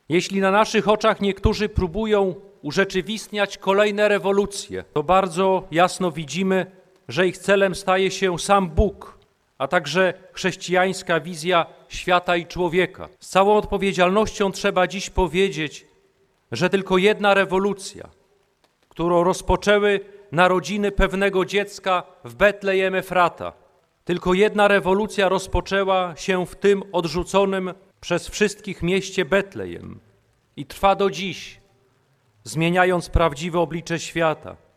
Jeśli na naszych oczach niektórzy próbują urzeczywistniać kolejne rewolucje, to bardzo jasno widzimy, że ich celem staje się sam Bóg, a także chrześcijańska wizja świata i człowieka. Z całą odpowiedzialnością trzeba dziś powiedzieć, że tylko jedna rewolucja, którą rozpoczęły narodziny pewnego dziecka w Betlejem Efrata, tylko jedna rewolucja rozpoczęła się w tym odrzuconym przez wszystkich mieście Betlejem i trwa do dziś, zmieniając prawdziwe oblicze świata.